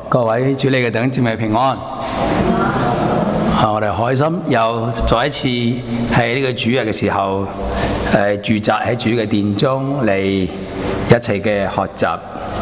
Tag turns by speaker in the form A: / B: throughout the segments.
A: 各位主內嘅弟兄姊妹平安。我哋開心又再一次喺呢個主日嘅時候，駐紮喺主嘅殿中嚟一齊嘅學習。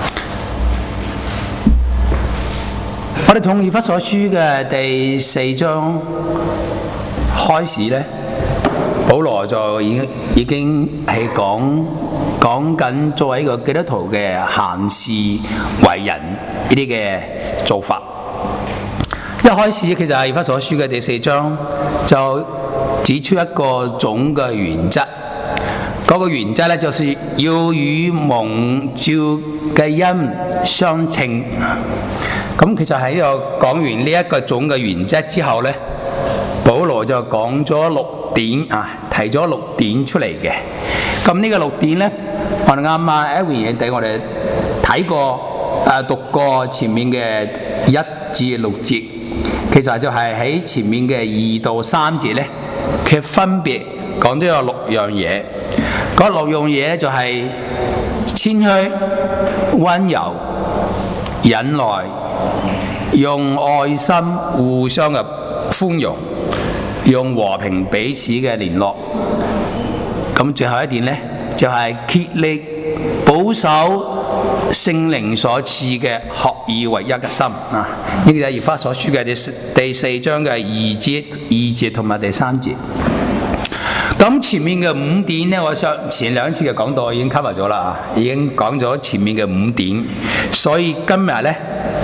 A: 我哋從以弗所書嘅第4章開始呢，保羅就已經係講緊作為一個基督徒嘅行事為人呢啲嘅做法。一開始其實係以弗所書嘅第4章就指出一個總嘅原則，嗰個原則呢，就是要與蒙召嘅恩相稱。咁其實喺度講完呢一個總嘅原則之後呢，保羅就講咗6點提咗6點出嚟嘅。咁呢個6點呢，我哋啱啱 Edwin 俾我哋睇過讀過前面嘅1至6節，其實就係喺前面嘅2到3節呢，佢分別講咗有6樣嘢。嗰6樣嘢就係謙虛、溫柔、忍耐、用愛心互相嘅寬容，用和平彼此嘅聯絡。咁最後一點呢，就係竭力保守聖靈所賜嘅合而為一嘅心。呢個就係以弗所書嘅第4章嘅2節同埋第3節。咁前面嘅5點呢，我前2次嘅講道已經 cover 咗啦，已經講咗前面嘅5點，所以今日呢，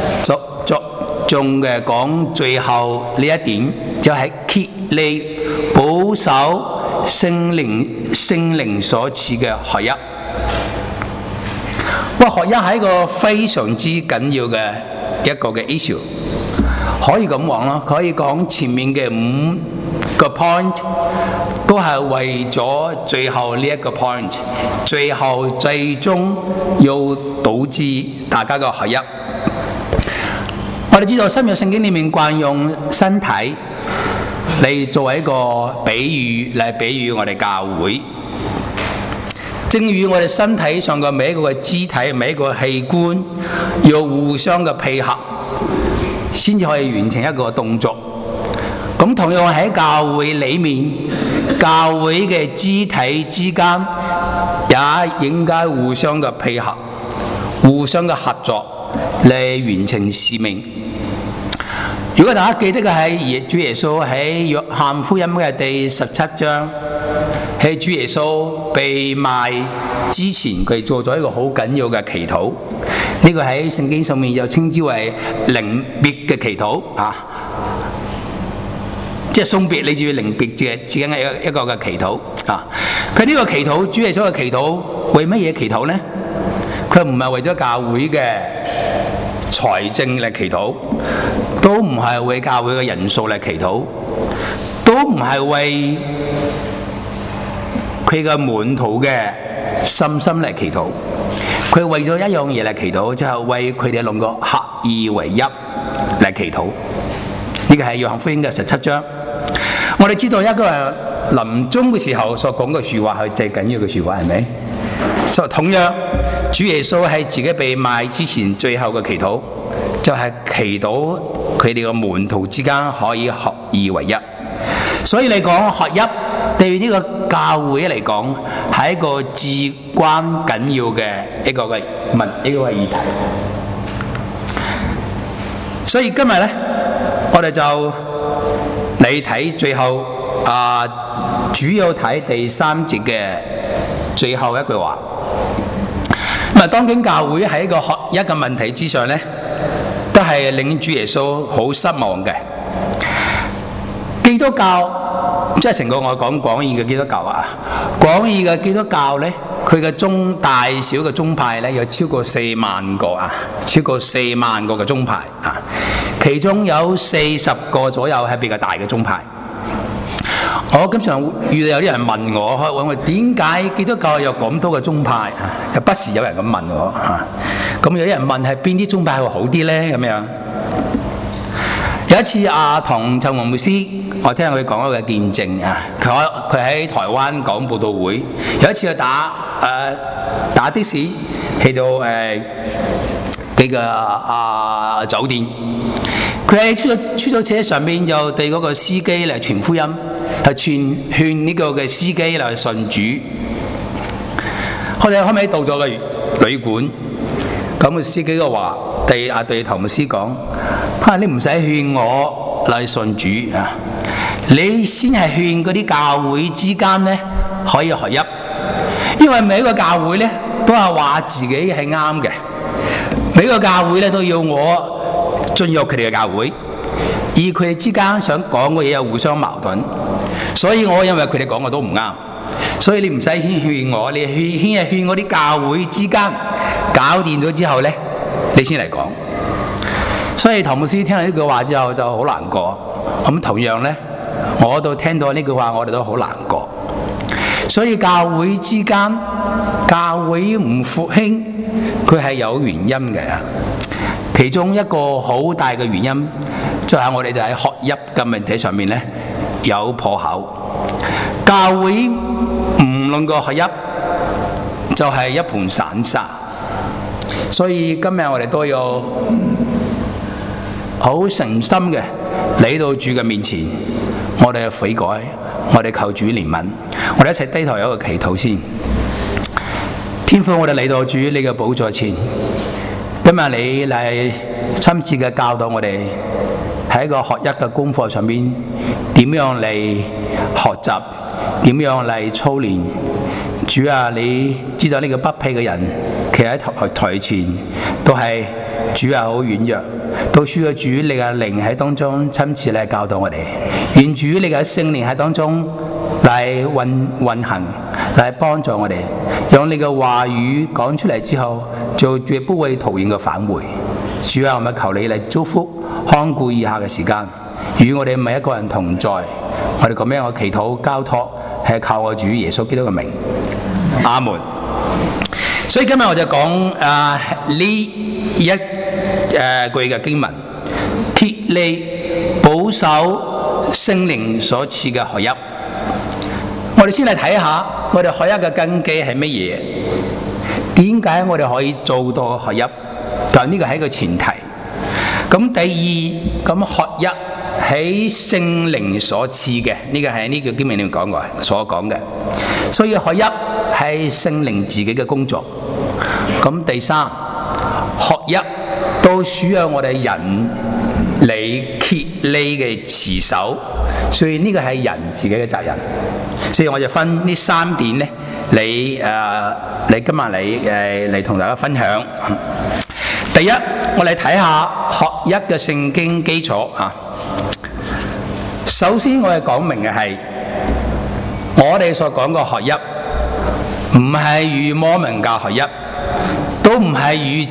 A: 仲嘅講最後呢一點，就係竭力保守聖靈所賜嘅合一。合一係一個非常之緊要嘅一個嘅 issue， 可以咁講咯，可以講前面嘅5個 point 都係為咗最後呢一個 point， 最終要導致大家嘅合一。我哋知道新約聖經裡面慣用身體嚟作為一個比喻，嚟比喻我哋教會。正如我哋身體上嘅每一個肢體、每一個器官要互相嘅配合，先至可以完成一個動作。咁同樣喺教會裡面，教會嘅肢體之間也應該互相嘅配合、互相嘅合作嚟完成使命。如果大家記得嘅係主耶穌喺約翰福音嘅第17章，喺主耶穌被賣之前，佢做咗一個好緊要嘅祈禱。呢個喺聖經上面又稱之為臨別嘅祈禱即係送別你住臨別之間嘅一個嘅祈禱佢呢個祈禱，主耶穌嘅祈禱為乜嘢祈禱呢？佢唔係為咗教會嘅財政嚟祈禱，都唔係為教會嘅人數嚟祈禱，都唔係為佢嘅門徒嘅信心嚟祈禱。佢為咗一樣嘢嚟祈禱，就係為佢哋兩個合二為一嚟祈禱。呢個係約翰福音嘅17章。我哋知道一個人臨終嘅時候所講嘅説話係最緊要嘅説話，係咪？所以同樣，主耶穌喺自己被賣之前最後嘅祈禱，就係祈禱佢哋嘅門徒之間可以合二為一。所以你講合一對呢個教會嚟講係一個至關緊要嘅一個議題。所以今日呢，我哋就嚟睇最後主要睇第3節嘅最後一句話。當今教會喺一個合一嘅問題之上呢，都係令主耶穌好失望嘅。基督教即係成個我講廣義嘅基督教廣義嘅基督教呢，佢嘅大小嘅宗派呢，有超過4萬個超過4萬個嘅宗派其中有40個左右係比較大嘅宗派。我經常遇到有啲人問我點解基督教有咁多嘅宗派又不時有人咁問我咁有啲人問係邊啲宗派會好啲呢？咁樣有一次同陳宏牧師，我聽佢講一個見證佢喺台灣講佈道會，有一次佢打的士去到酒店。佢喺出租車上邊就對嗰個司機嚟傳福音，係勸呢個嘅司機嚟信主。我哋後尾到咗個旅館，咁個司機就話對頭牧師講：你唔使勸我嚟信主啊，你先係勸嗰啲教會之間咧可以合一，因為每一個教會咧都係話自己係啱嘅，每個教會咧都要我進入佢哋嘅教會，而佢哋之間想講嘅嘢又互相矛盾，所以我因為佢哋講嘅都唔啱，所以你唔使勸我，你係勸我啲教會之間搞掂咗之後咧，你先嚟講。所以唐牧師聽到呢句話之後就好難過。咁同樣咧，我都聽到呢句話，我哋都好難過。所以教會之間，教會唔復興，佢係有原因嘅。其中一個好大嘅原因，就係我哋就喺合一嘅問題上面咧有破口。教會唔能夠合一，就係一盤散沙。所以今日我哋都要好誠心嘅嚟到主嘅面前，我哋悔改，我哋求主憐憫，我哋一齊低頭有一個祈禱先。天父，我哋嚟到主你嘅寶座前，今日你嚟親自嘅教導我哋喺一個學一嘅功課上面點樣嚟學習，點樣嚟操練。主啊，你知道呢個不配嘅人企喺台前都係主啊好軟弱，都需要主你嘅靈喺當中親自嚟教導我哋，願主你嘅聖靈喺當中嚟運行，嚟幫助我哋，讓你嘅話語講出嚟之後就絕不會徒然嘅返回。主啊，我咪求你嚟祝福看顧以下嘅時間，與我哋每一個人同在。我哋咁樣嘅祈禱交託係靠我主耶穌基督嘅名，阿門。所以今日我就講呢一句嘅經文，竭力保守聖靈所賜嘅合一。我哋先嚟睇下我哋合一嘅根基係乜嘢？點解我哋可以做到合一？就呢個係一個前提。咁第二，咁合一喺聖靈所賜嘅，呢個係呢個經文裏面講過所講嘅。所以合一係聖靈自己嘅工作。咁第三，合一都需要我哋人嚟竭力嘅持守，所以呢個係人自己嘅責任。所以我就分呢三點咧，你今日嚟同大家分享。第一，我哋睇下合一嘅聖經基礎啊。首先我哋講明嘅係，我哋所講嘅合一，唔係與摩門教合一，都唔係與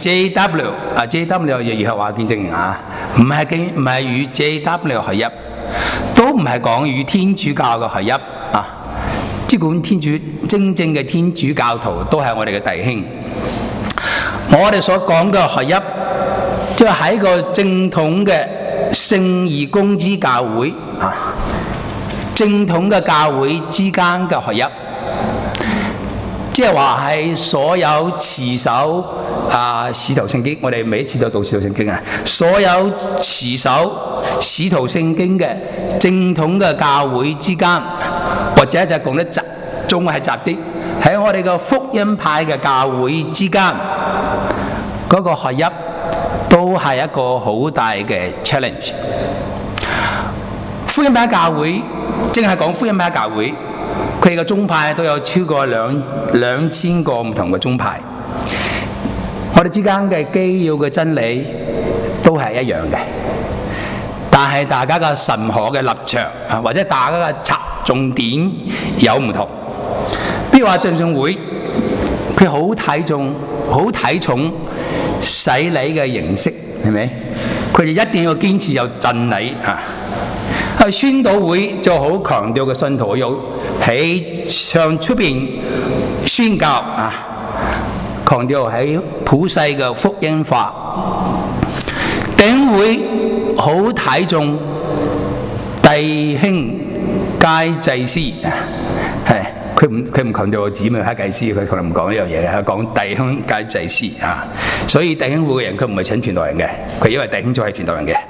A: JW 以後話見證人啊，唔係與 JW 合一，都唔係講與天主教嘅合一啊。即管真正嘅天主教徒都係我哋嘅弟兄。我哋所講嘅合一，即係喺個正統嘅聖義公之教會啊，正統嘅教會之間嘅合一，即係話係所有持守使徒聖經，我哋每一次都讀使徒聖經啊，所有持守使徒聖經嘅正統嘅教會之間，或者就講得仲係雜啲，喺我哋嘅福音派嘅教會之間，嗰個合一都係一個好大嘅 challenge。福音派教會，淨係講福音派教會，佢哋嘅宗派都有超過2000個唔同嘅宗派。我哋之間嘅基要嘅真理都係一樣嘅，但係大家嘅神學嘅立場啊，或者大家嘅重點有唔同。比如話浸信會，佢好睇重洗禮嘅形式，係咪？佢哋一定要堅持有真理啊！宣道會就好強調嘅信徒要喺向出邊宣教啊，強調喺普世嘅福音化。頂會好睇重弟兄皆祭司，係佢唔強調姊妹係祭司，佢從來唔講呢樣嘢嘅，係講弟兄皆祭司啊。所以弟兄會嘅人佢唔係請傳道人嘅，佢以為弟兄就係傳道人嘅。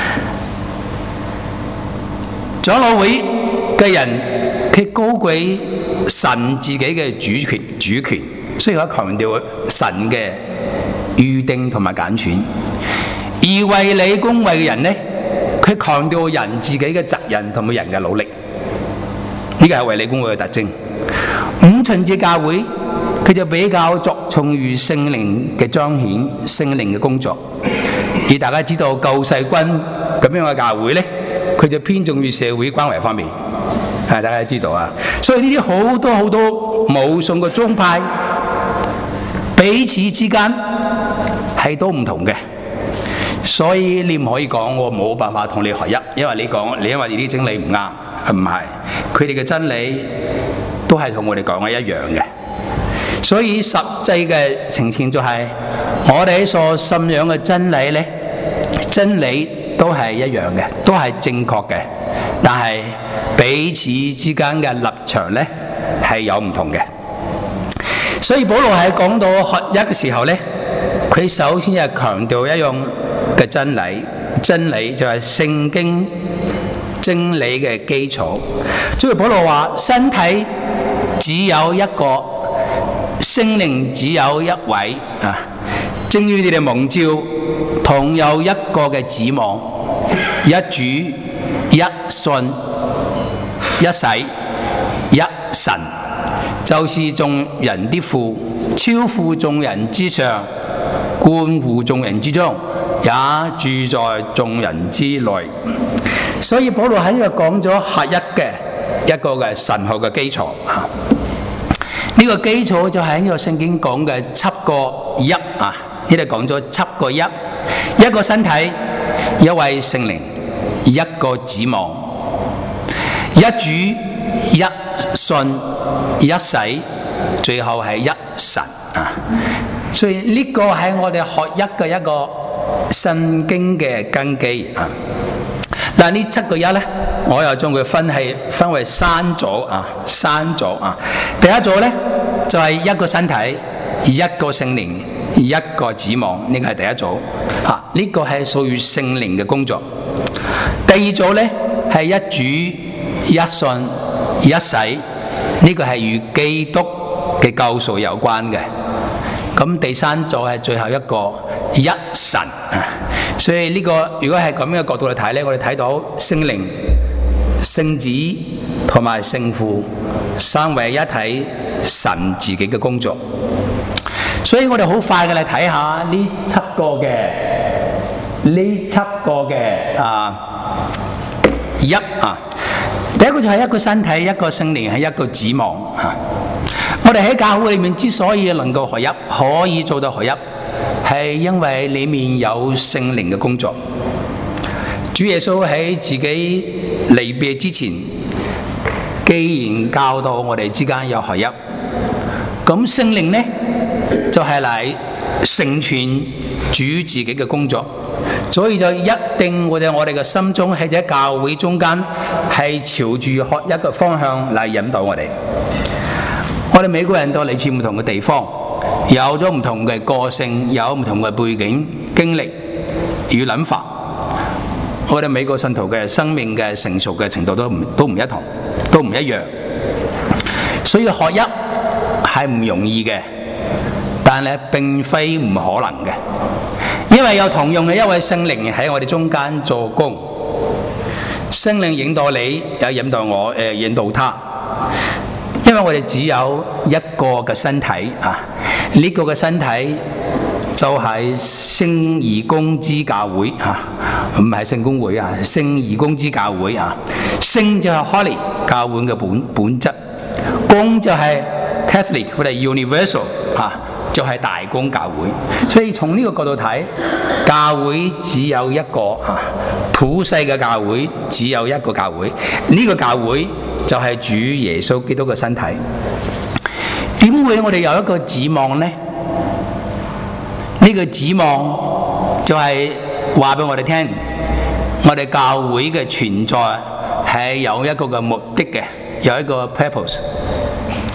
A: 長老會嘅人佢高舉神自己嘅主權，所以佢強調神嘅預定同埋揀選。而為你恭維嘅人呢，佢強調人自己嘅責任同埋人嘅努力，呢個係為你恭維嘅特徵。五旬節教會佢就比較着重於聖靈嘅彰顯、聖靈嘅工作。而大家知道救世軍咁樣嘅教會呢，佢就偏重於社會關懷方面，大家知道啊。所以呢啲好多無數個宗派彼此之間係都唔同嘅。所以你唔可以講我冇辦法同你合一，因為你因為你啲真理唔啱，唔係，佢哋嘅真理都係同我哋講嘅一樣嘅。所以實際嘅情形就係，我哋所信仰嘅真理呢，真理都係一樣嘅，都係正確嘅，但係彼此之間嘅立場呢係有唔同嘅。所以保羅喺講到合一嘅時候呢，佢首先係強調一樣嘅真理，真理就係聖經真理嘅基礎。所以保羅話身體只有一個，聖靈只有一位啊。正如你哋蒙召同有一個嘅指望，一主一信一洗一神，就是眾人的父，超乎眾人之上，貫乎眾人之中，也住在眾人之內。所以保羅喺呢度講咗合一嘅一個嘅神學嘅基礎啊。呢個基礎就係呢個聖經講嘅七個一啊。呢度講咗七個一，一個身體，一位聖靈，一個指望，一主一信一洗，最後係一神啊。所以呢個係我哋學一嘅一個聖經嘅根基啊。但係呢七個一呢，我又將佢分為三組啊，三組啊。第一組呢，就係一個身體，一個聖靈，一個指望，呢個係第一組啊。呢個係屬於聖靈嘅工作。第二組呢，係一主一信一洗，呢個係與基督嘅救贖有關嘅。咁第三組係最後一個一神啊。所以呢個如果係咁樣嘅角度嚟睇呢，我哋睇到聖靈、聖子同埋聖父三位一體，神自己嘅工作。所以我哋好快嘅嚟睇下呢七個嘅一啊。第一個就係一個身體，一個聖靈，係一個指望啊。我哋喺教會裏面之所以能夠合一，可以做到合一，係因為裏面有聖靈嘅工作。主耶穌喺自己離別之前，既然教導我哋之間有合一，咁聖靈呢就係嚟成全主自己嘅工作，所以就一定會喺我哋嘅心中喺喺教會中間係朝住合一嘅方向嚟引導我哋。我哋每個人都嚟自唔同嘅地方，有咗唔同嘅個性，有唔同嘅背景、經歷與諗法。我哋每個信徒嘅生命嘅成熟嘅程度都唔一同，都唔一樣。所以合一係唔容易嘅，但係並非唔可能嘅，因為有同樣嘅一位聖靈喺我哋中間做工。聖靈引導你，也引導我，引導他。因為我哋只有一個嘅身體啊，呢個嘅身體就係聖而公之教會啊，唔係聖公會啊，聖而公之教會啊。聖就係 Holy 教會嘅本質，公就係 Catholic 或者 Universal 啊，就係大公教會。所以從呢個角度睇，教會只有一個啊，普世嘅教會只有一個教會，呢個教會就係主耶穌基督嘅身體。點會我哋有一個指望呢？呢個指望就係話俾我哋聽，我哋教會嘅存在係有一個嘅目的嘅，有一個 purpose。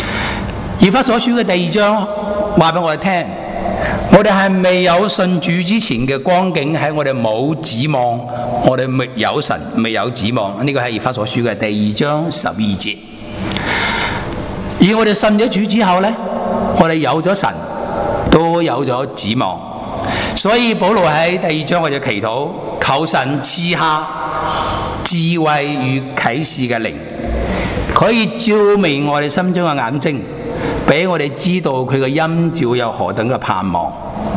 A: 以弗所書嘅第2章話俾我哋聽，我哋係未有信主之前嘅光景，喺我哋冇指望，我哋沒有神，未有指望。呢個係以弗所書嘅第2章12節。而我哋信咗主之後呢，我哋有咗神，都有咗指望。所以保羅喺第2章我就祈禱，求神賜下智慧與啟示嘅靈，可以照明我哋心中嘅眼睛，俾我哋知道佢嘅恩召有何等嘅盼望。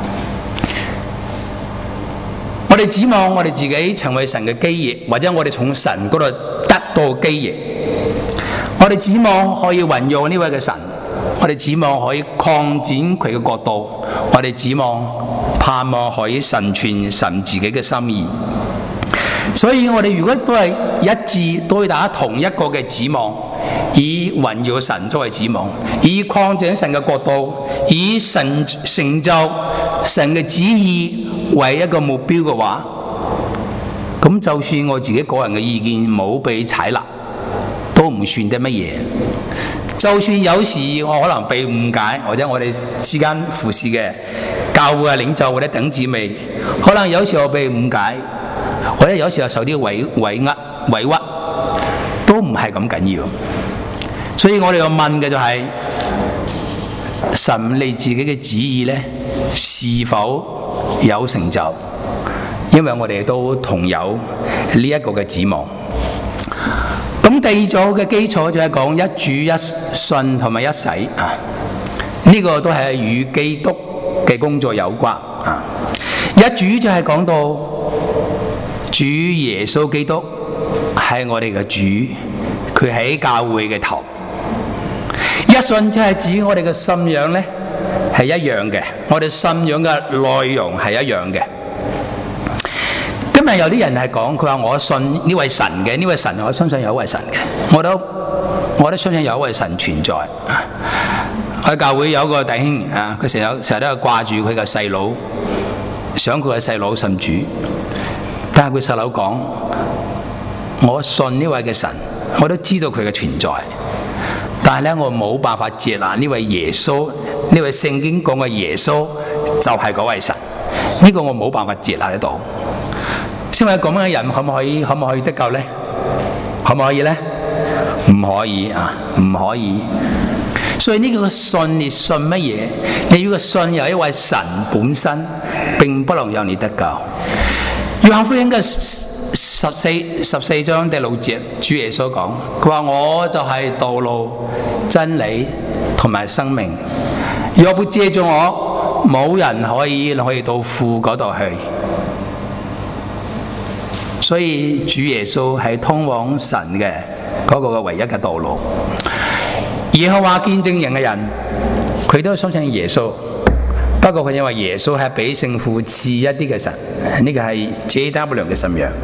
A: 我哋指望我哋自己成為神嘅基業，或者我哋從神嗰度得到基業。我哋指望可以運用呢位嘅神，我哋指望可以擴展佢嘅國度，我哋指望盼望可以成全神自己嘅心意。所以我哋如果都係一致，都要打同一個嘅指望，以榮耀神作為指望，以擴展神嘅國度，以神成就神嘅旨意為一個目標嘅話，咁就算我自己個人嘅意見冇被採納，都唔算得乜嘢。就算有時我可能被誤解，或者我哋之間服侍嘅教會嘅領袖或者弟兄姊妹，可能有時候被誤解，或者有時候受啲委屈，都唔係咁緊要。所以我哋要問嘅就係、神你自己嘅旨意呢，是否有成就？因為我哋都同有呢一個嘅指望。咁第2組嘅基礎就係講一主一信同埋一洗啊，呢個都係與基督嘅工作有關啊。一主就係講到主耶穌基督係我哋嘅主，佢喺教會嘅頭。一信就係指我哋嘅信仰呢係一樣嘅，我哋信仰嘅內容係一樣嘅。今日有啲人係講，佢話我信呢位神嘅，呢位神我相信有一位神嘅，我都相信有一位神存在。我喺教會有一個弟兄啊，佢成日都係掛住佢嘅細佬，想佢嘅細佬信主，但係佢細佬講：我信呢位嘅神，我都知道佢嘅存在，但係咧我冇辦法接納呢位耶穌，呢位聖經講嘅耶穌就係嗰位神，呢個我冇辦法接納得到。因為咁樣嘅人可唔可以得救呢？可唔可以呢？唔可以啊，唔可以。所以呢個信你信乜嘢？你如果信有一位神本身，並不能讓你得救。約翰福音嘅14章第6節，主耶穌講：佢話我就係道路、真理同埋生命，若不借助我，冇人可以到父嗰度去。所以主耶穌係通往神嘅嗰個唯一嘅道路。耶和華見證人嘅人，佢都相信耶穌，不過佢因為耶穌係比聖父次一啲嘅神，呢個係 JW 嘅信仰。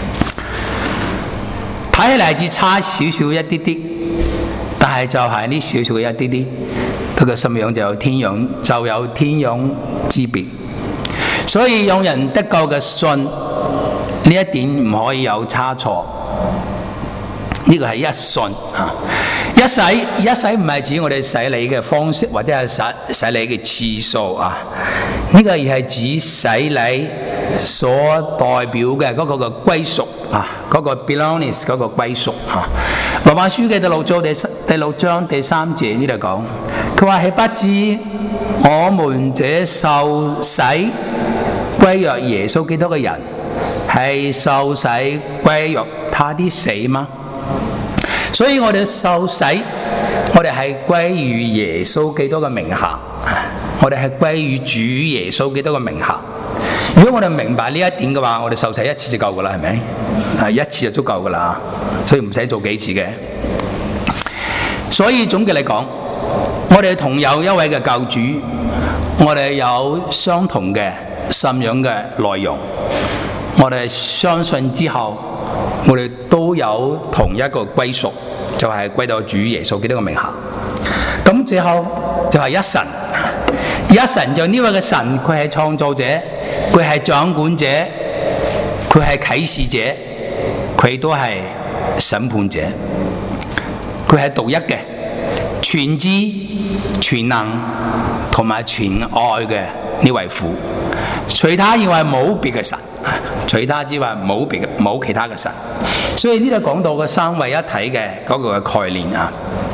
A: 睇起嚟只差少少一啲啲，但係就係呢少少嘅一啲啲，佢嘅信仰就有天壤之別。所以讓人得救嘅信，呢一點唔可以有差錯，呢個係一信啊！一洗唔係指我哋洗禮嘅方式或者係洗禮嘅次數啊，呢個而係指洗禮所代表嘅嗰個嘅歸屬啊，嗰個 belongingness 嗰個歸屬啊。羅馬書嘅第六章第3節呢度講，佢話係不知我們這受洗歸入耶穌基督嘅人，係受洗歸入他的死嗎？所以我哋受洗，我哋係歸於耶穌基督嘅名下，我哋係歸於主耶穌基督嘅名下。如果我哋明白呢一點嘅話，我哋受洗一次就夠噶啦，係咪？一次就足夠噶啦，所以唔使做幾次嘅。所以總結嚟講，我哋同有一位嘅救主，我哋有相同嘅信仰嘅內容，我哋相信之後，我哋都有同一個歸屬，就係歸到主耶穌基督嘅名下。咁最後就係一神，一神就呢位嘅神，佢係創造者，佢係掌管者，佢係啟示者，佢都係審判者，佢係獨一嘅， 全知、全能同埋全愛嘅呢位父，除他以外冇別嘅神，除他之外冇其他嘅神。所以呢度講到嘅三位一體嘅嗰個概念啊。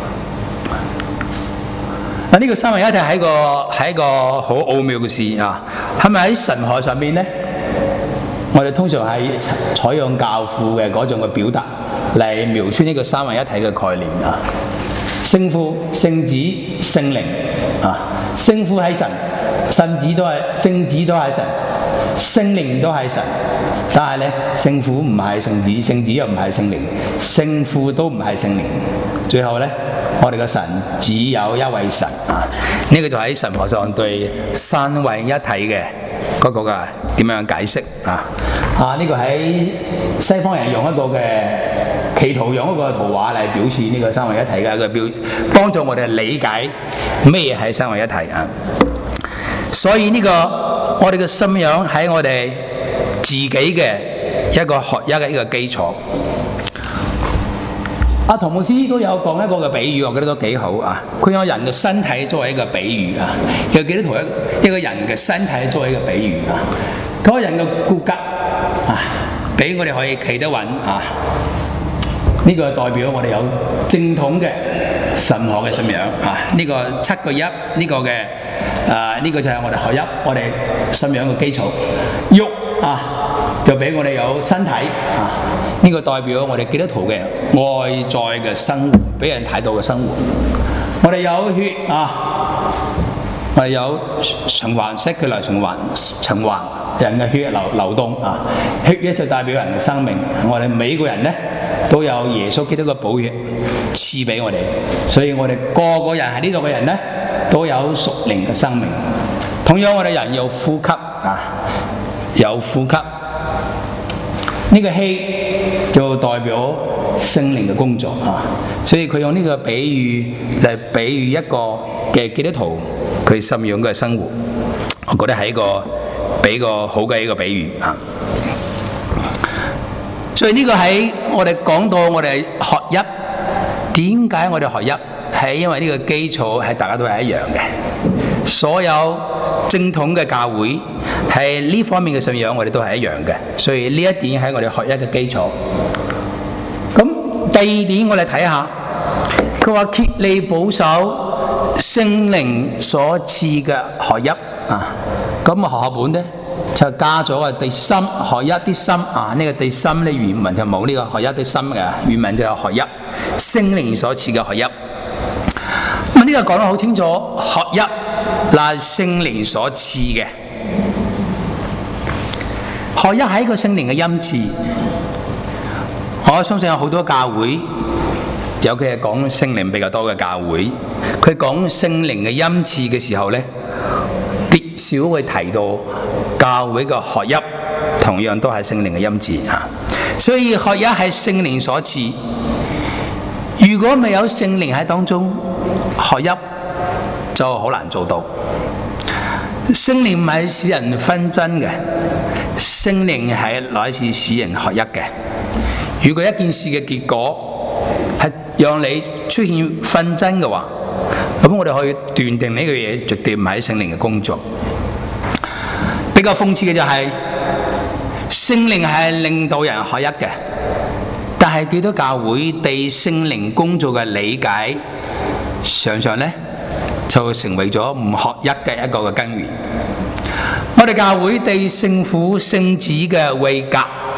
A: 呢個三位一體係一個好奧妙嘅事啊！係咪喺神學上面呢？我哋通常係採用教父嘅嗰種嘅表達嚟描述呢個三位一體嘅概念啊。聖父、聖子、聖靈啊，聖父係神，聖子都係神，聖靈都係神。但係咧，聖父唔係聖子，聖子又唔係聖靈，聖父都唔係聖靈。最後咧，我哋嘅神只有一位神啊！呢個就喺神學上對三位一體嘅嗰個嘅點樣解釋啊？呢個喺西方人用一個嘅企圖用一個圖畫嚟表示呢個三位一體嘅一個標，幫助我哋理解咩係三位一體啊！所以呢個我哋嘅信仰喺我哋自己嘅一個學一個基礎。唐牧師都有講一個嘅比喻，我覺得都幾好啊！佢用人嘅身體作為一個比喻啊，有幾多圖一個人嘅身體作為一個比喻啊？嗰個人嘅骨骼啊，俾我哋可以企得穩啊！呢個代表我哋有正統嘅神學嘅信仰啊！呢個七個一，呢個嘅呢個就係我哋合一，我哋信仰嘅基礎。肉啊，就俾我哋有身體啊！呢個代表我哋基督徒嘅外在嘅生活，俾人睇到嘅生活。我哋有血啊，我哋有循環式嘅嚟循環人嘅血流動啊，血咧就代表人嘅生命。我哋每個人咧都有耶穌基督嘅寶血賜俾我哋，所以我哋個個人喺呢度嘅人咧都有屬靈嘅生命。同樣我哋人有呼吸啊，有呼吸。呢個氣就代表聖靈嘅工作啊，所以佢用呢個比喻嚟比喻一個嘅基督徒佢信仰嘅生活，我覺得係一個比較好嘅一個比喻啊。所以呢個喺我哋講到我哋學一，點解我哋學一？係因為呢個基礎係大家都係一樣嘅，所有正統嘅教會係呢方面嘅信仰，我哋都係一樣嘅，所以呢一點係我哋學一嘅基礎。咁第二點我哋睇下，佢話竭力保守聖靈所賜嘅學一啊。咁學本咧就加咗個第三學一啲心啊，呢個第三咧原文就冇呢個學一啲心嘅，原文就係學一聖靈所賜嘅學一。咁呢個講得好清楚，學一嗱聖靈所賜嘅。學一係一個聖靈嘅恩賜，我相信有好多教會，尤其係講聖靈比較多嘅教會，佢講聖靈嘅恩賜嘅時候咧，必少會提到教會嘅學一，同樣都係聖靈嘅恩賜啊。所以學一係聖靈所賜，如果未有聖靈喺當中，學一就好難做到。聖靈唔係使人紛爭嘅，聖靈係來自使人學一嘅。如果一件事嘅結果係讓你出現紛爭嘅話，咁我哋可以斷定呢個嘢絕對唔係聖靈嘅工作。比較諷刺嘅就係，聖靈係令到人學一嘅，但係基督教會對聖靈工作嘅理解，常常咧就成為咗唔學一嘅一個嘅根源。我哋教會對聖父、聖子嘅位格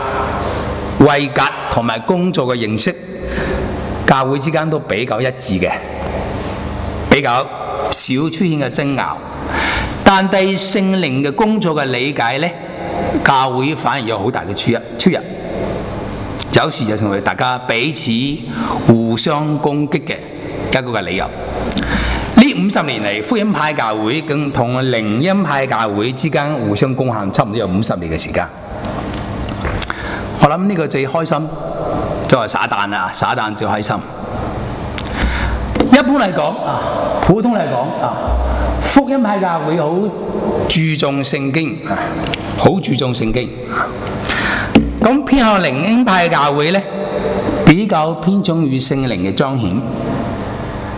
A: 同埋工作嘅認識，教會之間都比較一致嘅，比較少出現嘅爭拗。但對聖靈嘅工作嘅理解咧，教會反而有好大嘅出入，有時就成為大家彼此互相攻擊嘅一個嘅理由。呢50年嚟，福音派教會同靈恩派教會之間互相攻陷，差唔多有50年嘅時間。我諗呢個最開心就係撒旦啦，撒旦最開心。一般嚟講啊，普通嚟講啊，福音派教會好注重聖經啊，好注重聖經。咁偏向靈恩派教會咧，比較偏重於聖靈嘅彰顯。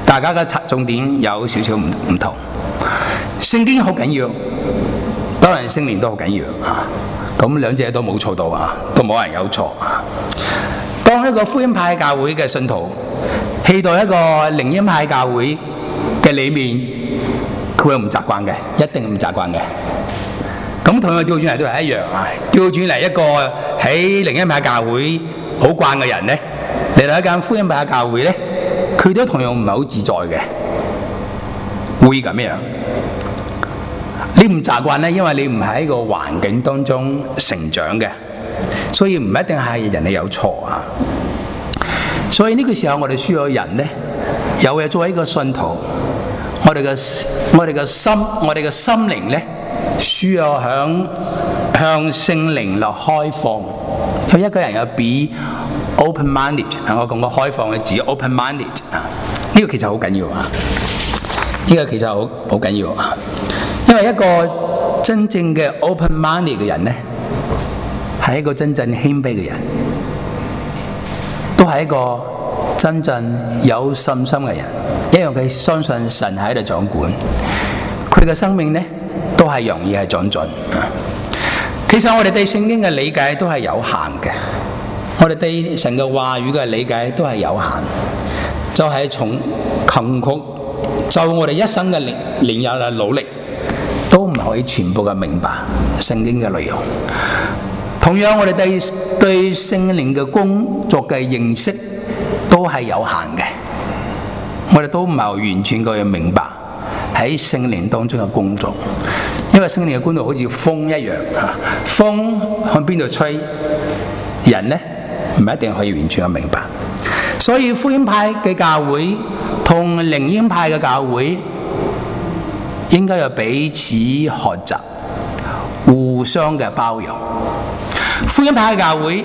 A: 大家嘅重點有少少唔同。聖經好緊要，當然聖靈都好緊要啊。咁兩者都冇錯到啊，都冇人有錯啊。當一個福音派教會嘅信徒去到一個靈恩派教會嘅裏面，佢會唔習慣嘅，一定唔習慣嘅。咁同佢調轉嚟都係一樣啊！調轉嚟一個喺靈恩派教會好慣嘅人咧，嚟到一間福音派教會咧，佢都同樣唔係好自在嘅，會咁樣。你唔習慣咧，因為你唔喺個環境當中成長嘅，所以唔一定係人哋有錯啊。所以呢個時候，我哋需要人咧，有嘢作為一個信徒，我哋嘅心靈咧，需要向聖靈嚟開放。所以一個人要 be open-minded， 我講個開放嘅字 open-minded 啊，呢個其實好緊要啊，呢個其實好緊要啊。因為一個真正嘅 open-minded 嘅人咧，係一個真正謙卑嘅人，都係一個真正有信心嘅人，因為佢相信神喺度掌管，佢嘅生命咧都係容易係長進。其實我哋對聖經嘅理解都係有限嘅，我哋對神嘅話語嘅理解都係有限，就係從勤苦就我哋一生嘅年日嘅努力，都唔可以全部嘅明白聖經嘅內容。同樣我哋對聖靈嘅工作嘅認識都係有限嘅，我哋都唔係完全嘅明白喺聖靈當中嘅工作。因為聖靈嘅工作好似風一樣，風向邊度吹，人呢唔一定可以完全嘅明白。所以福音派嘅教會同靈恩派嘅教會應該要彼此學習，互相嘅包容。福音派嘅教會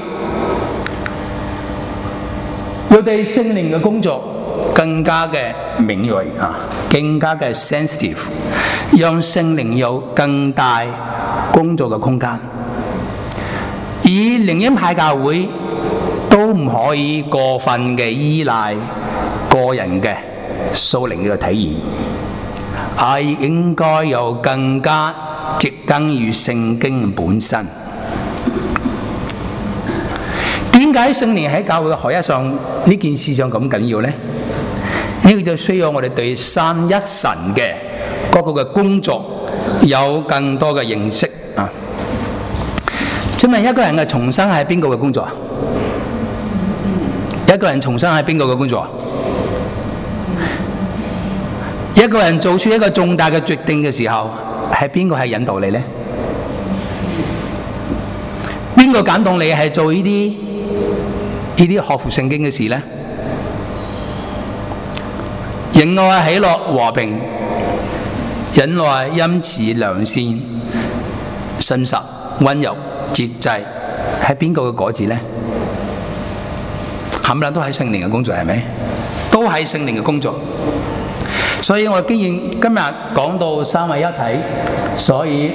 A: 要對聖靈嘅工作更加嘅敏銳啊，更加嘅 sensitive， 讓聖靈有更大工作嘅空間。而靈恩派教會都唔可以過分嘅依賴個人嘅屬靈嘅體驗，係應該有更加植根於聖經本身。點解聖靈喺教會嘅合一上呢件事上咁緊要呢？呢個就需要我哋對三一神嘅嗰個嘅工作有更多嘅認識啊！請問一個人嘅重生係邊個嘅工作啊？一個人重生係邊個嘅工作啊？一個人做出一個重大嘅決定嘅時候，係邊個係引導你呢？邊個感動你係做呢啲合乎聖經嘅事呢？仁愛、喜樂、和平、忍耐、恩慈、良善、信實、溫柔、節制，係邊個嘅果子呢？冚唪唥都係聖靈嘅工作，係咪？都係聖靈嘅工作。所以我既然今日講到三位一體，所以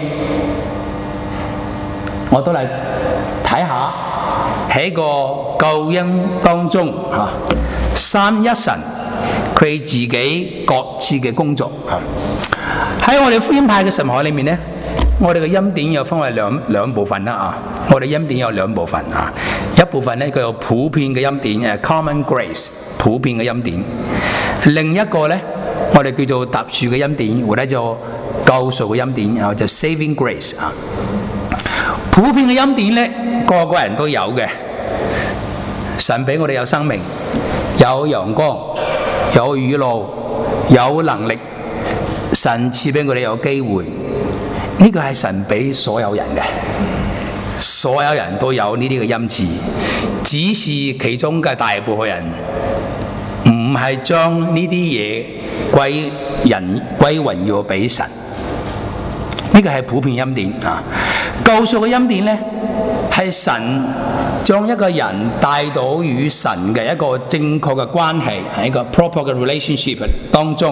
A: 我都嚟睇下喺個救恩當中三一神佢自己各自嘅工作。喺我哋福音派嘅神學裏面呢，我哋嘅恩典又分為兩部分啦啊！我哋恩典有兩部分啊，一部分呢，佢有普遍嘅恩典，common grace， 普遍嘅恩典；另一個呢，我哋叫做特殊嘅恩典，或者叫救贖嘅恩典，然後就 saving grace 啊。普遍嘅恩典呢，個個人都有嘅。神俾我哋有生命，有陽光，有雨露，有能力。神賜俾我哋有機會，呢個係神俾所有人嘅，所有人都有呢啲嘅恩賜，只是其中嘅大部分人唔係將呢啲嘢歸榮耀俾神。呢個係普遍恩典啊。救贖嘅恩典呢，係神將一個人帶到與神嘅一個正確嘅關係，喺一個 proper 嘅 relationship 當中。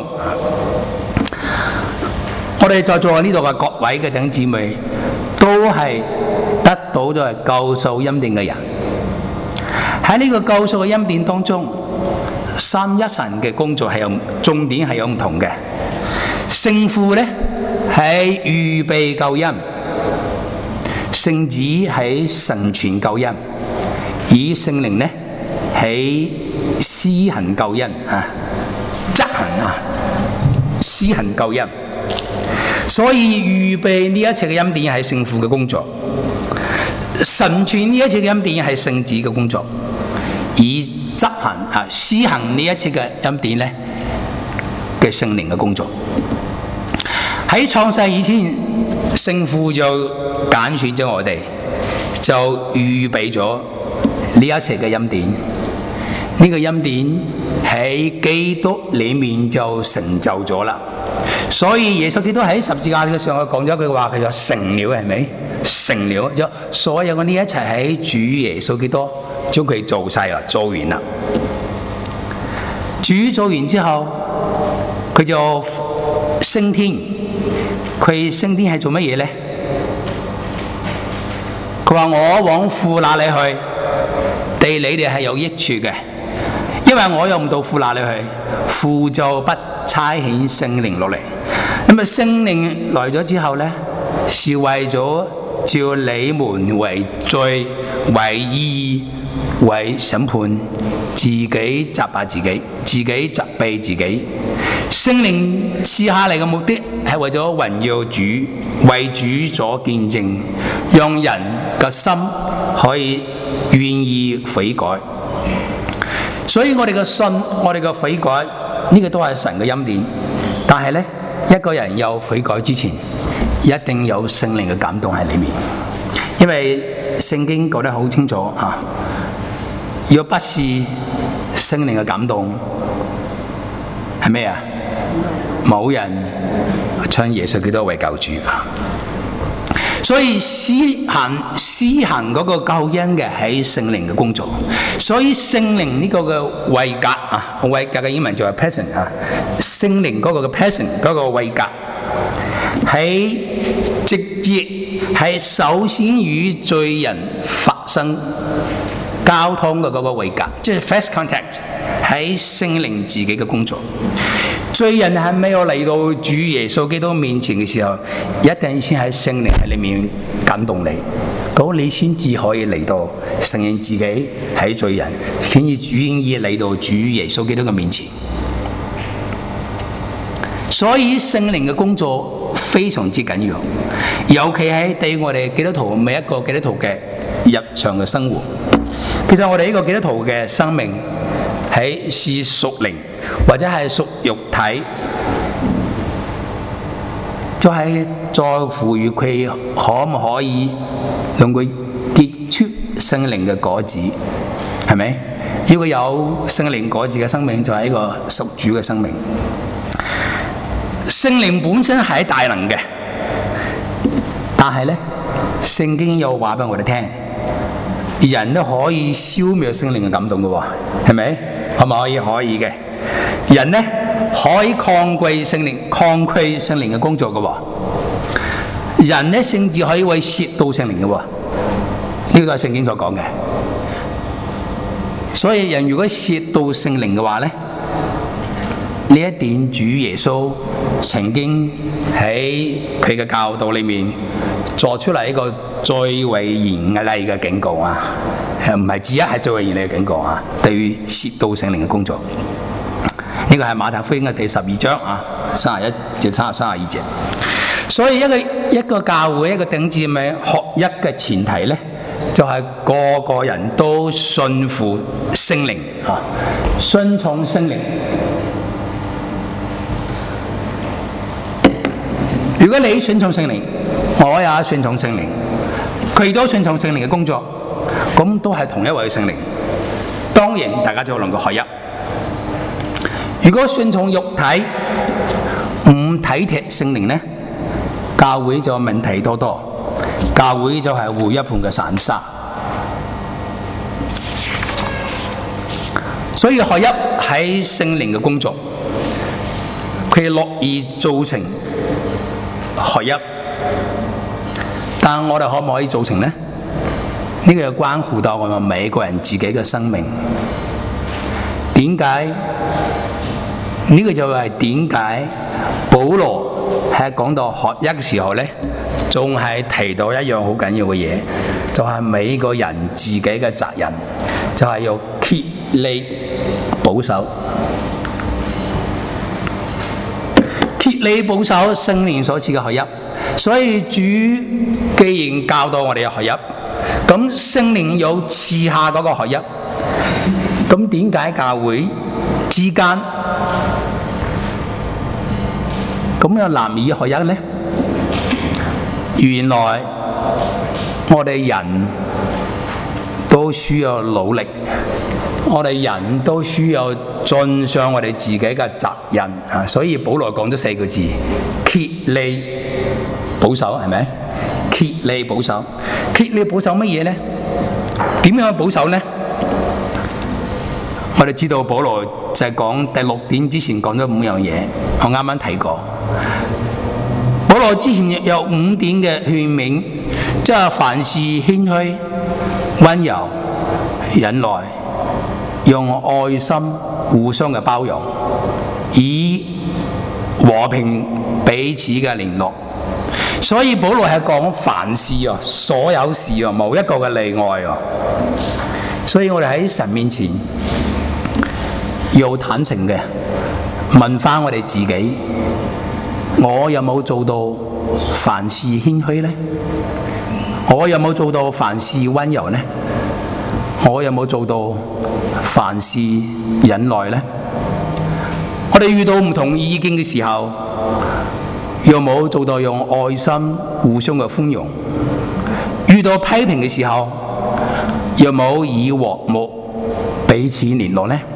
A: 我哋在座呢度嘅各位嘅弟兄姊妹，都係得到咗救贖恩典嘅人。喺呢個救贖嘅恩典當中， 三一神嘅工作係有重點係有唔同嘅。聖父咧係預備救恩，聖子係成全救恩，而聖靈咧係施行救恩啊，執行啊，施行救恩。所以預備呢一切嘅恩典係聖父嘅工作，成全呢一切嘅恩典係聖子嘅工作，而執行啊施行呢一切嘅恩典咧嘅聖靈嘅工作。喺創世以前，聖父就揀選咗我哋，就預備咗呢一切嘅恩典。呢個恩典喺基督裏面就成就咗啦。所以耶穌基督喺十字架嘅上講咗一句話，佢就成了，係咪？成了，咗所有嘅呢一切喺主耶穌基督將佢做晒啦，做完啦。主做完之後，佢就升天。佢升天係做乜嘢咧？佢話我往父那裏去，對你哋係有益處嘅，因為我又唔到父那裏去，父就不差遣聖靈落嚟。咁啊，聖靈來咗之後咧，是為咗召你們為罪、為義、為審判，自己責備自己，自己責備自己。聖靈賜下嚟嘅目的係為咗榮耀主，為主所見證，讓人嘅心可以願意悔改。所以我哋嘅信，我哋嘅悔改，呢個都係神嘅恩典。但係呢，一個人有悔改之前，一定有聖靈嘅感動喺裏面，因為聖經講得好清楚啊。若不是聖靈嘅感動，係咩啊？冇人稱耶穌基督為救主啊！所以施行嗰個救恩嘅係聖靈嘅工作。所以聖靈呢個嘅位格啊，位格嘅英文就係 person 啊。聖靈嗰個嘅 person 嗰個位格係直接係首先與罪人發生交通嘅嗰個位格，即係 first contact 喺聖靈自己嘅工作。罪人係未有嚟到主耶穌基督面前嘅時候，一定先喺聖靈喺裏面感動你，咁你先至可以嚟到承認自己係罪人，先至願意嚟到主耶穌基督嘅面前。所以聖靈嘅工作非常之緊要，尤其係對我哋基督徒每一個基督徒嘅日常嘅生活。其實我哋呢個基督徒嘅生命係屬靈或者係屬肉體，就係在乎於佢可唔可以用佢結出聖靈嘅果子，係咪？如果有聖靈果子嘅生命，就係一個屬主嘅生命。聖靈本身係大能嘅，但係咧，聖經又話俾我哋聽，人都可以消滅聖靈嘅感動嘅喎，係咪？可唔可以？可以嘅。人咧可以抗拒聖靈嘅工作嘅喎。人咧甚至可以為褻瀆聖靈嘅喎。呢個係聖經所講嘅。所以人如果褻瀆聖靈嘅話咧，呢一點主耶穌曾經喺佢嘅教導裏面作出嚟一個最為嚴厲嘅警告啊！唔係只一係最為嚴厲嘅警告啊！對於褻瀆聖靈嘅工作，呢個係馬太福音嘅第12章啊，31至32節。所以一個教會一個頂尖嘅合一嘅前提咧，就係個個人都信服聖靈啊，順從聖靈。如果你順從聖靈，我也順從聖靈，佢都順從聖靈嘅工作，咁都係同一位聖靈。當然，大家就能夠合一。如果順從肉體，唔體貼聖靈呢，教會就問題多多，教會就係互一盤嘅散沙。所以合一喺聖靈嘅工作，佢樂意造成合一，但我哋可唔可以造成呢？呢個關乎到我哋每個人自己嘅生命。 點解？呢個就係點解保羅喺講到合一嘅時候呢，仲係提到一樣好緊要嘅嘢，就係每個人自己嘅責任，就係要竭力保守。竭力保守聖靈所賜嘅合一。所以主既然教導我哋有合一，咁聖靈有賜下嗰個合一，咁點解教會之間咁有難以合一呢？原來我哋人都需要努力，我哋人都需要盡上我哋自己嘅責任啊！所以保羅講咗4個字：竭力保守，係咪？竭力保守，竭力保守乜嘢呢？點樣去保守呢？我哋知道保羅就係講第6點之前講咗5樣嘢，我啱啱睇過。保羅之前有5點嘅勸勉，即係凡事謙虛、溫柔、忍耐，用愛心互相嘅包容，以和平彼此嘅聯絡。所以保羅係講凡事啊，所有事啊，冇一個嘅例外啊。所以我哋喺神面前要坦誠嘅問翻我哋自己，我有冇做到凡事謙虛呢？我有冇做到凡事溫柔呢？我有冇做到凡事忍耐呢？我哋遇到唔同意見嘅時候，有冇做到用愛心互相嘅寬容？遇到批評嘅時候，有冇以和睦彼此聯絡呢？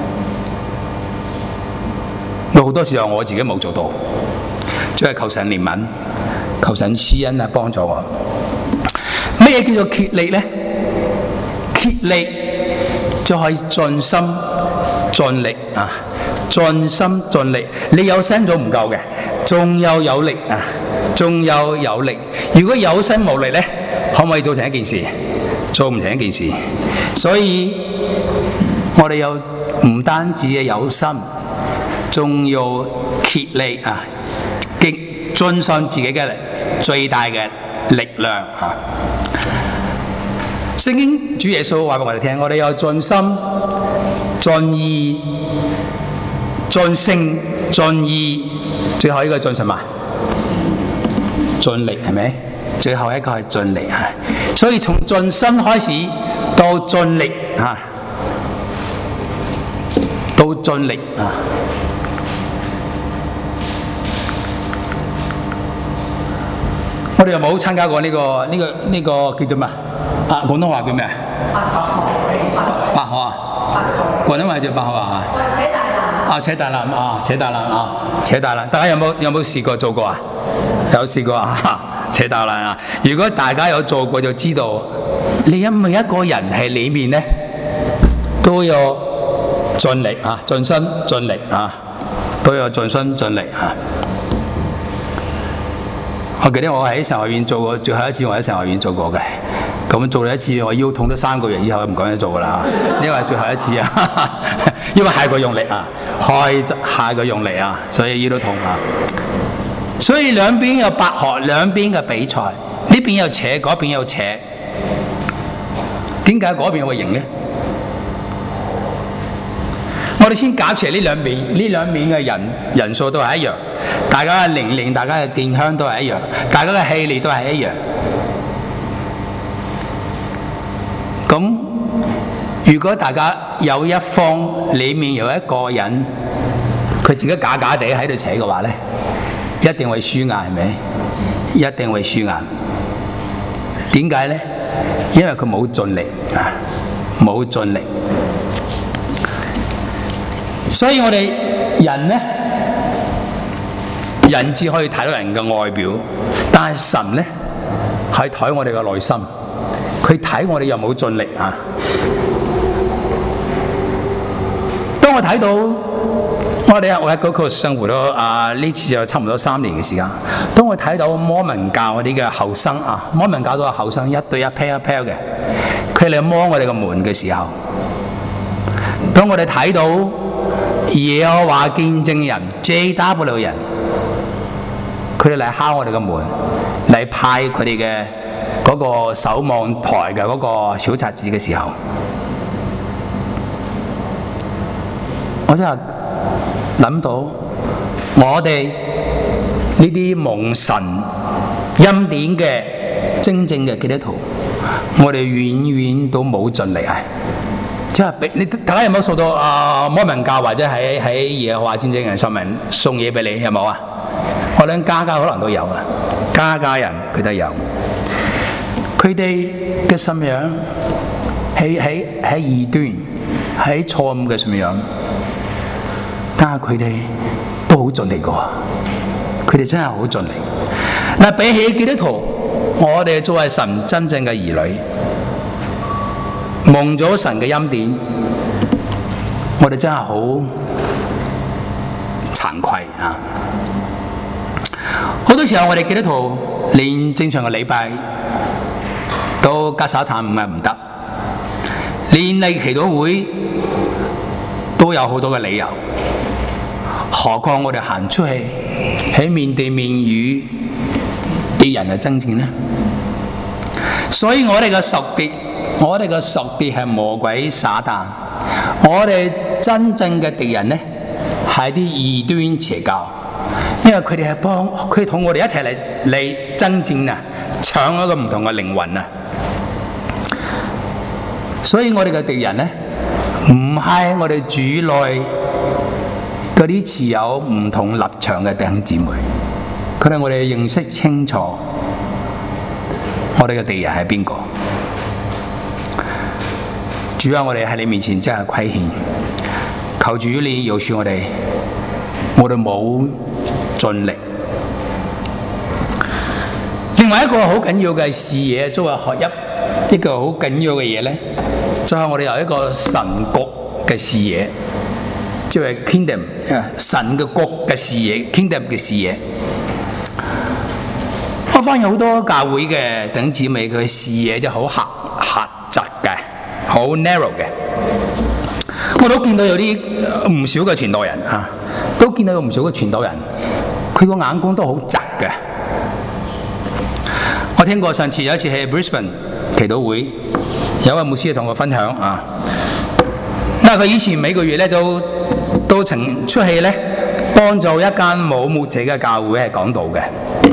A: 有好多時候我自己冇做到，即係求神憐憫，求神施恩啊，幫助我。咩叫做竭力呢？竭力就係盡心盡力啊！盡心盡力，你有心咗唔夠嘅，仲有力啊，仲有力。如果有心無力呢，可唔可以做成一件事？做唔成一件事。所以我哋又唔單止有心，仲要竭力啊，極盡上自己嘅最大嘅力量啊！聖經主耶穌話俾我哋聽，我哋有盡心、盡意、盡性、盡意，最後一個盡什麼？盡力，係咪？最後一個係盡力啊！所以從盡心開始到盡力啊，到盡力啊！我哋有冇參加過呢個叫做咩啊？廣東話叫咩啊？白河啊！廣東話叫白河啊？扯大纜啊！扯大纜，大家有冇試過做過啊？有試過啊？扯大纜啊！如果大家有做過，就知道你每一個人喺裏面咧，都要盡力啊，盡心盡力啊，都要盡心盡力啊！我記得我喺神學院做過最後一次，我喺神學院做過嘅。咁做咗一次，我腰痛咗3個月以後，唔敢再做噶啦，因為最後一次啊，因為下個用力啊，下個用力啊，所以腰都痛啊。所以兩邊有拔河，兩邊嘅比賽，呢邊有扯，嗰邊有扯。點解嗰邊會贏呢？我哋先假設呢兩邊嘅人數都係一樣，大家嘅年齡、大家嘅健康都係一樣，大家嘅氣力都係一樣。咁如果大家有一方裏面有一個人，佢自己假假地喺度扯嘅話咧，一定會輸硬，係咪？一定會輸硬。點解咧？因為佢冇盡力啊，冇盡力。所以我哋人咧，人只可以睇到人嘅外表，但係神咧係睇我哋嘅內心。佢睇我哋有冇盡力啊！當我睇到我喺嗰個生活咗呢次就差唔多3年嘅時間。當我睇到摩門教嗰啲嘅後生啊，摩門教都係後生一對一 pair 嘅，佢嚟摸我哋個門嘅時候，當當我哋睇到耶和華見證人 JW 人，佢哋嚟敲我哋嘅門，嚟派佢哋嘅嗰個守望台嘅嗰個小冊子嘅時候，我真係諗到我哋呢啲蒙神恩典嘅真正嘅基督徒，我哋遠遠都冇盡力啊！即係俾你大家有冇收到摩門教或者喺耶和華見證人上面送嘢俾你有冇啊？我諗家可能都有啊，家人佢都有，佢哋嘅信仰喺異端，喺錯誤嘅信仰，但係佢哋都好盡力過，佢哋真係好盡力。嗱，比起基督徒，我哋作為神真正嘅兒女，蒙咗神嘅恩典，我哋真係好慚愧啊！好多時候我哋基督徒連正常嘅禮拜都隔手產唔得，連嚟祈禱會都有好多嘅理由，何況我哋行出去喺面對面與啲人嘅爭戰呢？所以我哋嘅仇敵係魔鬼撒旦，我哋真正嘅敵人呢係啲異端邪教，因為佢哋係同我哋一齊嚟爭戰啊，搶一個唔同嘅靈魂啊。所以我哋嘅敵人呢，唔係我哋主內嗰啲持有唔同立場嘅弟兄姊妹，佢哋我哋認識清楚，我哋嘅敵人係邊個？主啊，我哋喺你面前真係虧欠，求主你饒恕我哋冇盡力。另外一個好緊要嘅視野，作為學一個好緊要嘅嘢咧，就係我哋有一個神國嘅視野，即係 kingdom 神嘅國嘅視野 ，kingdom 嘅視野。我發現好多教會嘅弟兄姊妹佢嘅視野就好狹窄嘅，好 narrow 嘅。我都見到有啲唔少嘅傳道人啊，都見到有唔少嘅傳道人，佢個眼光都好窄嘅。我聽過上次有一次喺 Brisbane 祈禱會，有一位牧師同我分享啊，因為佢以前每個月咧都曾出去咧幫助一間冇牧者嘅教會係講道嘅。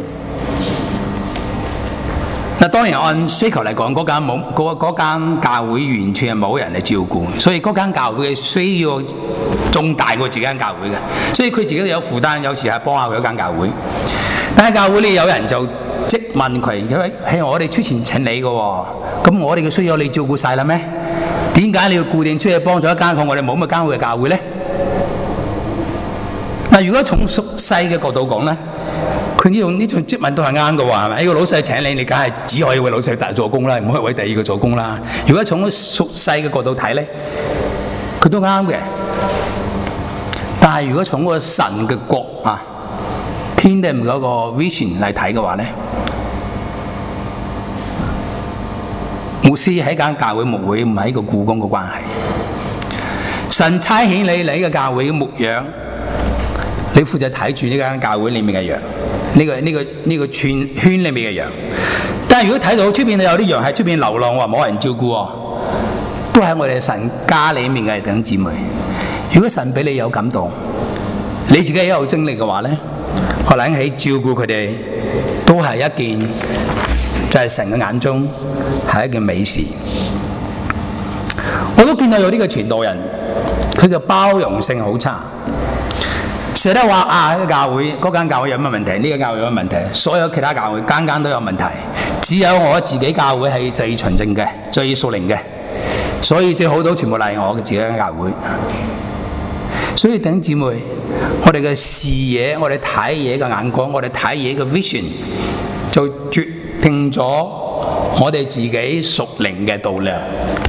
A: 嗱，當然按需求嚟講，嗰間教會完全係冇人嚟照顧，所以嗰間教會嘅需要仲大過自己間教會嘅，所以佢自己都有負擔，有時係幫下佢一間教會。但係教會裏有人就即問佢，因為係我哋出錢請你嘅喎，咁我哋嘅需要你照顧晒啦咩？點解你要固定出去幫咗一間我哋冇乜間會嘅教會咧？嗱，如果從屬世嘅角度講咧，佢呢種質問都係啱嘅喎，係咪？呢個老細請你，你梗係只可以為老細大做工啦，唔可以為第二個做工啦。如果從屬世嘅角度睇咧，佢都啱嘅。但係如果從個神嘅國啊 ，Kingdom 嗰個 vision 嚟睇嘅話咧，牧師喺間教會牧會唔係一個僱工嘅關係。神差遣你嚟嘅教會牧養，你負責睇住呢間教會裏面嘅羊。呢個圈裏面嘅羊，但係如果睇到出邊有啲羊喺出邊流浪，話冇人照顧，都係我哋神家裏面嘅弟兄姊妹。如果神俾你有感動，你自己有精力嘅話咧，我諗起照顧佢哋都係一件，就係神嘅眼中係一件美事。我都見到有呢個傳道人，佢嘅包容性好差。成日都話嗰間教會有乜問題，呢個教會有乜問題，所有其他教會間間都有問題，只有我自己教會係最純正嘅、最屬靈嘅，所以最好都全部嚟我自己間教會。所以弟兄姊妹，我哋嘅視野、我哋睇嘢嘅眼光、我哋睇嘢嘅 vision， 就決定咗我哋自己屬靈嘅度量。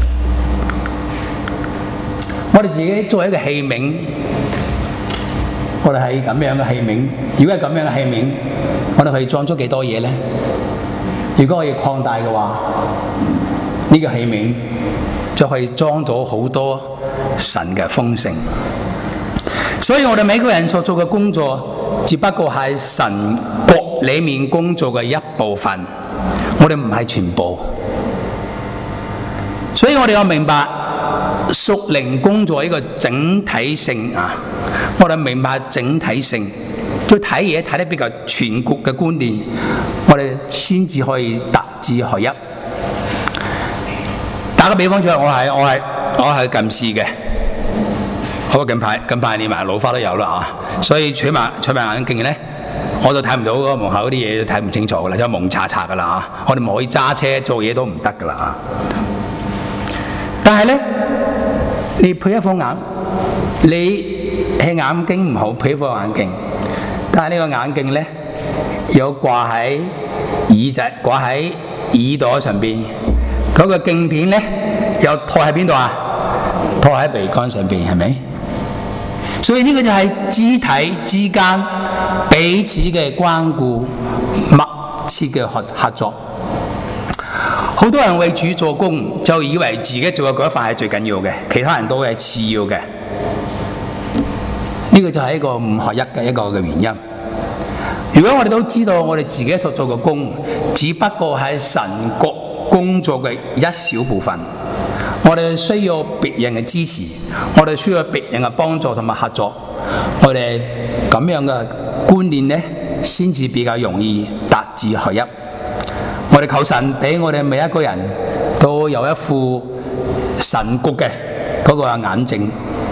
A: 我哋自己作為一個器皿。我哋係咁樣嘅器皿，如果係咁樣嘅器皿，我哋可以裝咗幾多嘢咧？如果可以擴大嘅話，呢個器皿就可以裝到好多神嘅豐盛。所以我哋每個人所做嘅工作，只不過係神國裏面工作嘅一部分，我哋唔係全部。所以我哋要明白屬靈工作呢個整體性啊，我哋明白整體性，要睇嘢睇得比較全局嘅觀念，我哋先至可以達至合一。打個比方出嚟，我係近視嘅，我近排連埋老花都有啦啊，所以取埋眼鏡咧，我就睇唔到嗰個門口啲嘢，睇唔清楚噶啦，就蒙查查噶啦啊！我哋唔可以揸車做嘢都唔得噶啦啊！但係咧，你配一副眼，你係眼鏡唔好配一副眼鏡，但係呢個眼鏡咧有掛喺耳仔、掛喺耳朵上邊，嗰個鏡片咧又托喺邊度啊？托喺鼻桿上邊，係咪？所以呢個就係肢體之間彼此嘅關顧、密切嘅合作。好多人為主做工，就以為自己做嘅嗰一份係最緊要嘅，其他人都係次要嘅。呢個就係一個唔合一嘅一個嘅原因。如果我哋都知道我哋自己所做嘅工，只不過係神國工作嘅一小部分，我哋需要別人嘅支持，我哋需要別人嘅幫助同埋合作，我哋咁樣嘅觀念呢，先至比較容易達至合一。我哋求神俾我哋每一個人都有一副神國嘅嗰個眼鏡，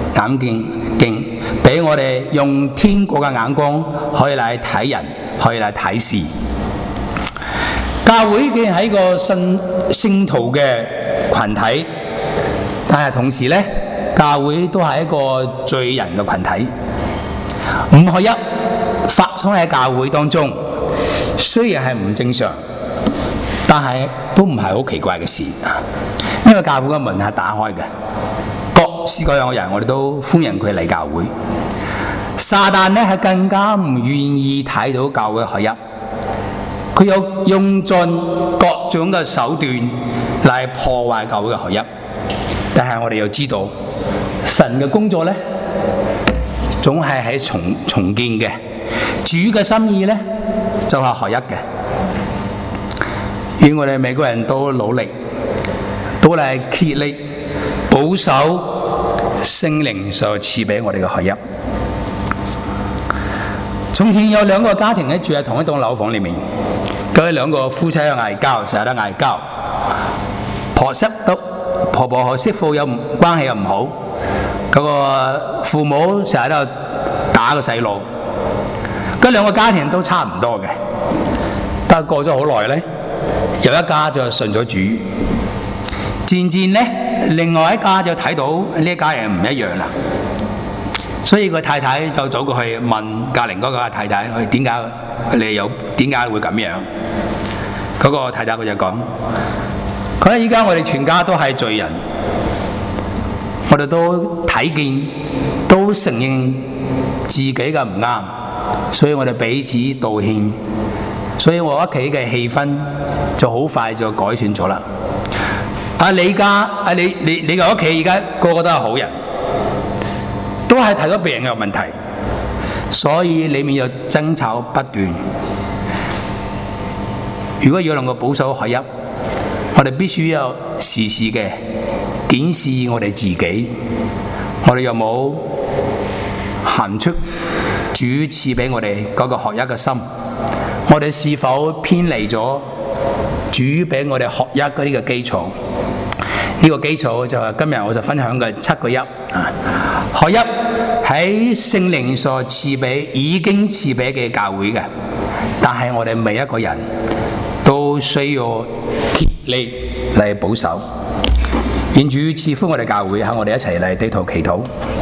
A: 俾我哋用天國嘅眼光可以嚟睇人，可以嚟睇事。教會既然係一個聖徒嘅群體，但係同時呢，教會都係一個罪人嘅群體。唔合一發生喺教會當中，雖然係唔正常，但係都唔係好奇怪嘅事，因為教會嘅門係打開嘅，各式各樣嘅人我哋都歡迎佢嚟教會。撒旦呢係更加唔願意睇到教會合一，佢有用盡各種嘅手段嚟破壞教會嘅合一。但係我哋要知道，神嘅工作呢，總係喺重建嘅，主嘅心意呢，就係合一嘅。願我哋每個人都努力，都嚟竭力保守聖靈所賜俾我哋嘅合一。從前有兩個家庭咧住喺同一棟樓房裏面，嗰兩個夫妻有嗌交，成日都嗌交，婆婆和媳婦有關係又唔好，嗰個父母成日都打個細路，嗰兩個家庭都差唔多嘅，但係過咗好耐咧，有一家就信咗主，漸漸咧另外一家就睇到呢一家人唔一樣啦，所以個太太就走過去問隔離嗰個太太：點解會咁樣？嗰個太太佢就講：佢話依家我哋全家都係罪人，我哋都睇見，都承認自己嘅唔啱，所以我哋彼此道歉，所以我屋企嘅氣氛就好快就改善咗啦。你嘅屋企而家個個都係好人，都係睇到別人嘅問題，所以裏面有爭吵不斷。如果要能夠保守合一，我哋必須要時時嘅檢視我哋自己，我哋有冇行出主賜俾我哋嗰個合一嘅心？我哋是否偏離咗主俾我哋合一嗰啲嘅基礎？呢個基礎就係今日我就分享嘅7個一啊！合一喺聖靈所賜俾，已經賜俾嘅教會嘅，但係我哋每一個人都需要竭力嚟保守。願主賜福我哋教會，喺我哋一齊嚟低頭祈禱。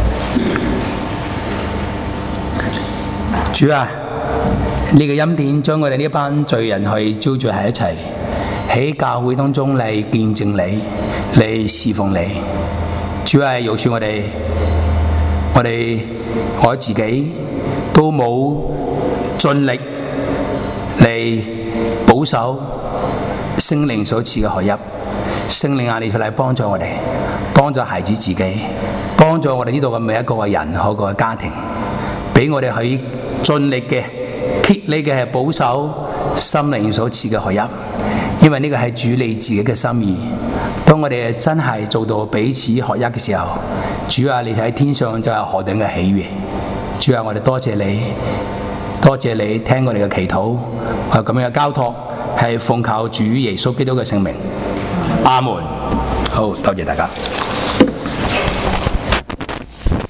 A: 主啊，你嘅恩典將我哋呢班罪人去招聚喺一齊，喺教會當中嚟見證你，嚟侍奉你。主啊，饒恕我哋自己都冇盡力嚟保守聖靈所賜嘅合一。聖靈啊，你出嚟幫助我哋，幫助孩子自己， 幫助我哋呢度嘅每一個嘅人，每個嘅家庭，俾我哋去盡力嘅竭力嘅係保守心靈所賜嘅合一，因為呢個係主你自己嘅心意。當我哋真係做到彼此合一嘅時候，主啊，你喺天上就係何等嘅喜悅。主啊，我哋多謝你，多謝你聽我哋嘅祈禱，我咁樣嘅交託係奉靠主耶穌基督嘅聖名，阿門。好，多謝大家。